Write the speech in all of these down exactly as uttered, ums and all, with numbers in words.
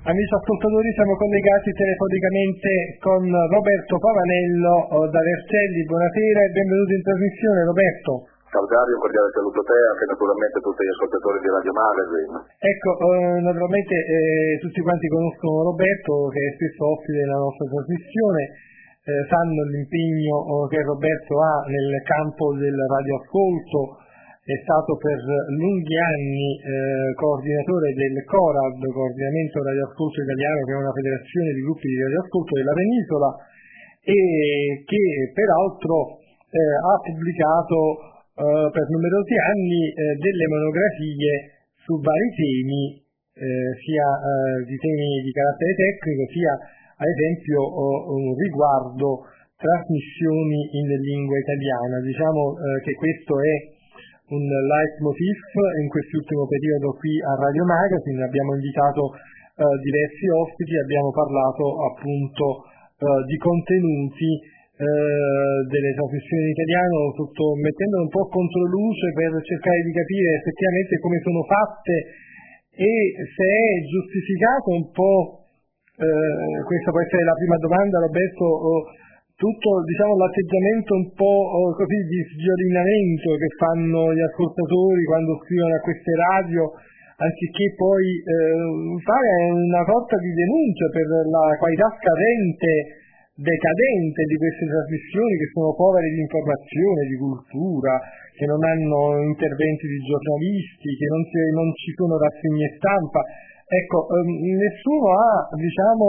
Amici ascoltatori, siamo collegati telefonicamente con Roberto Pavanello da Vercelli. Buonasera e benvenuto in trasmissione, Roberto. Ciao Dario, un cordiale saluto a te e anche naturalmente tutti gli ascoltatori di Radio Magazine. Ecco, eh, naturalmente eh, tutti quanti conoscono Roberto, che è spesso ospite della nostra trasmissione, eh, sanno l'impegno che Roberto ha nel campo del radioascolto. È stato per lunghi anni eh, coordinatore del CORAD, Coordinamento Radioascolto Italiano, che è una federazione di gruppi di radioascolto della penisola, e che peraltro eh, ha pubblicato eh, per numerosi anni eh, delle monografie su vari temi, eh, sia eh, di temi di carattere tecnico, sia ad esempio oh, riguardo trasmissioni in lingua italiana. Diciamo eh, che questo è un leitmotiv in quest'ultimo periodo qui a Radio Magazine. Abbiamo invitato eh, diversi ospiti, abbiamo parlato appunto eh, di contenuti eh, delle trasmissioni in italiano, sotto, mettendolo un po' contro luce per cercare di capire effettivamente come sono fatte e se è giustificato un po', eh, questa può essere la prima domanda, Roberto, oh, tutto, diciamo, l'atteggiamento un po' oh, così di sviolinamento che fanno gli ascoltatori quando scrivono a queste radio, anziché poi eh, fare una sorta di denuncia per la qualità scadente, decadente di queste trasmissioni, che sono povere di informazione, di cultura, che non hanno interventi di giornalisti, che non, si, non ci sono rassegne stampa. Ecco, ehm, nessuno ha, diciamo,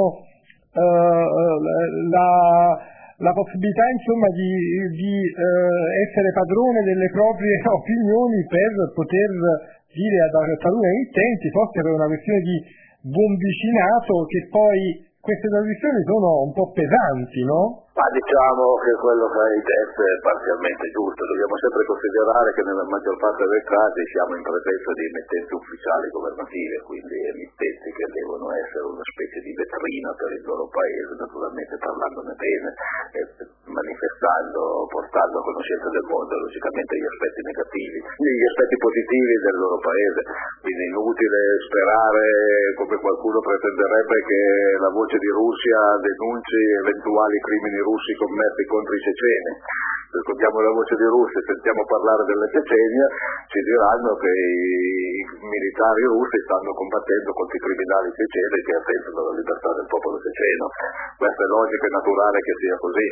eh, la la possibilità insomma di, di eh, essere padrone delle proprie opinioni per poter dire ad taluni emittenti, forse per una questione di buon vicinato, che poi queste trasmissioni sono un po' pesanti, no? Ma diciamo che quello che hai detto è parzialmente giusto. Dobbiamo sempre considerare che nella maggior parte dei casi siamo in presenza di emittenti ufficiali governative, quindi emittenti che devono essere una specie di vetrina per il loro paese, naturalmente parlandone bene, e manifestando, portando a conoscenza del mondo logicamente gli aspetti negativi, gli aspetti positivi del loro paese. Quindi è inutile sperare, come qualcuno pretenderebbe, che la voce di Russia denunci eventuali crimini russi commessi contro i ceceni. Se ascoltiamo la voce di Russia e sentiamo parlare della Cecenia, ci diranno che i militari russi stanno combattendo contro i criminali ceceni che attentano alla libertà del popolo ceceno. Questa è logica e naturale che sia così.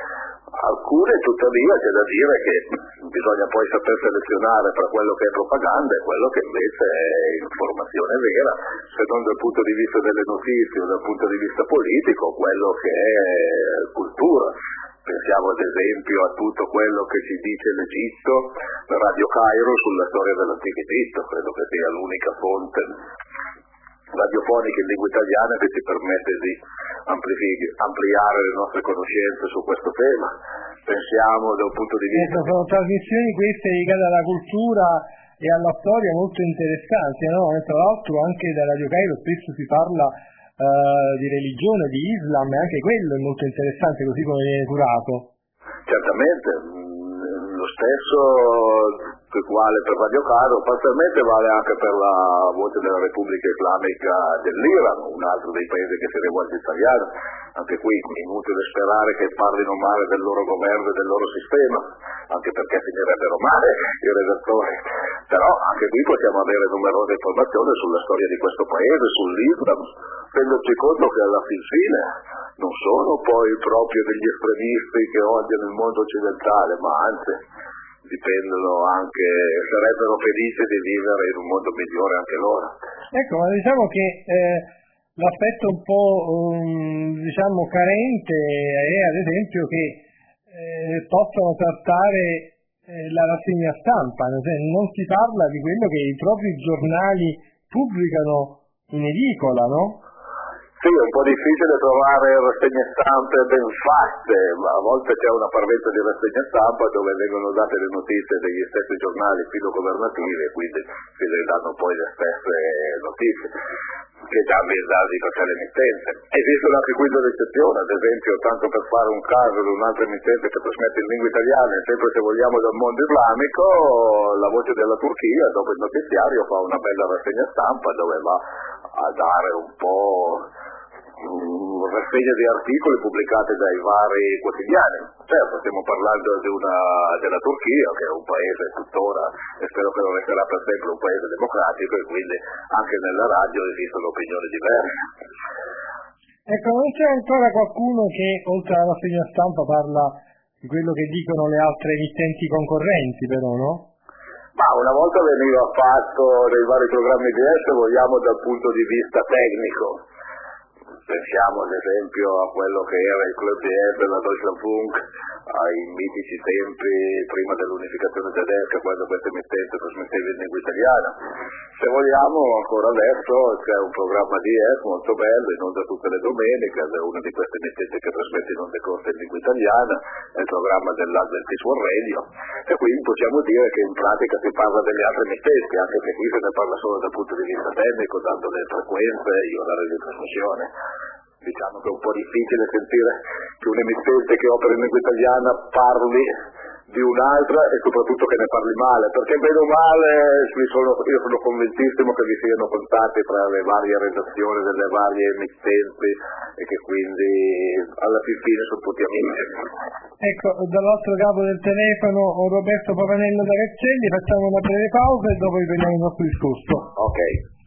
Alcune, tuttavia, c'è da dire che bisogna poi saper selezionare tra quello che è propaganda e quello che invece è informazione vera, se non dal punto di vista delle notizie o dal punto di vista politico, quello che è cultura. Pensiamo ad esempio a tutto quello che ci dice l'Egitto, Radio Cairo sulla storia dell'antico Egitto, credo che sia l'unica fonte radiofonica in lingua italiana che ci permette di ampliare le nostre conoscenze su questo tema. Pensiamo da un punto di vista... Ecco, sono trasmissioni queste dedicate alla cultura e alla storia molto interessanti, no? Tra l'altro anche da Radio Cairo spesso si parla uh, di religione, di Islam, e anche quello è molto interessante, così come viene curato. Certamente, lo stesso che vale per Radio Cairo, parzialmente vale anche per la voce della Repubblica Islamica dell'Iran, un altro dei paesi che si rivolge italiano. Anche qui è inutile sperare che parlino male del loro governo e del loro sistema, anche perché finirebbero male i redattori. Però anche qui possiamo avere numerose informazioni sulla storia di questo paese, sull'Islam, renderci conto che alla fin fine non sono poi proprio degli estremisti che odiano il mondo occidentale, ma anzi dipendono anche, sarebbero felici di vivere in un mondo migliore anche loro. Ecco, ma diciamo che eh, l'aspetto un po' um, diciamo carente è ad esempio che eh, possono trattare eh, la rassegna stampa, non si parla di quello che i propri giornali pubblicano in edicola, no? Sì, è un po' difficile trovare rassegne stampe ben fatte, ma a volte c'è una parvenza di rassegne stampa dove vengono date le notizie degli stessi giornali filo-governativi e quindi si danno poi le stesse notizie che già ambientali per sé l'emittente. Esistono anche qui delle eccezioni, ad esempio, tanto per fare un caso di un altro emittente che trasmette in lingua italiana e sempre se vogliamo dal mondo islamico, la Voce della Turchia dopo il notiziario fa una bella rassegna stampa dove va a dare un po' una rassegna di articoli pubblicati dai vari quotidiani. Certo, stiamo parlando di una, della Turchia, che è un paese tuttora, e spero che lo resterà per sempre, un paese democratico, e quindi anche nella radio esistono opinioni diverse. Ecco, non c'è ancora qualcuno che oltre alla rassegna stampa parla di quello che dicono le altre emittenti concorrenti, però, no? Ma una volta veniva fatto nei vari programmi di S, vogliamo, dal punto di vista tecnico. Pensiamo ad esempio a quello che era il Club di S, la Deutschlandfunk, ai mitici tempi prima dell'unificazione tedesca, quando questa emittente trasmetteva in lingua italiana. Se vogliamo, ancora adesso c'è un programma di S molto bello, in onda tutte le domeniche, è una di queste emittenti che trasmette in onde corte in lingua italiana, è il programma dell'Adventist World Radio, e quindi possiamo dire che in pratica si parla delle altre emittenti, anche se qui se ne parla solo dal punto di vista tecnico, dando le frequenze e gli orari di trasmissione. Diciamo che è un po' difficile sentire che un emittente che opera in lingua italiana parli di un'altra e soprattutto che ne parli male, perché bene o male sono, io sono convintissimo che vi siano contatti tra le varie redazioni delle varie emittenti e che quindi alla fin fine sono tutti amici. Ecco, dall'altro capo del telefono Roberto Pavanello da Vercelli, facciamo una breve pausa e dopo riprendiamo il nostro discorso. Ok.